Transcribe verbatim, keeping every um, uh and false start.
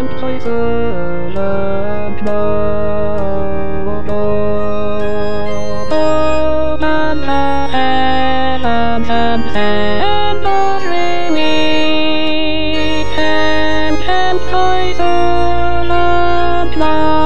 thôi giờ là đâu đâu ban ha e làm em em đó vì em em thôi giờ là đâu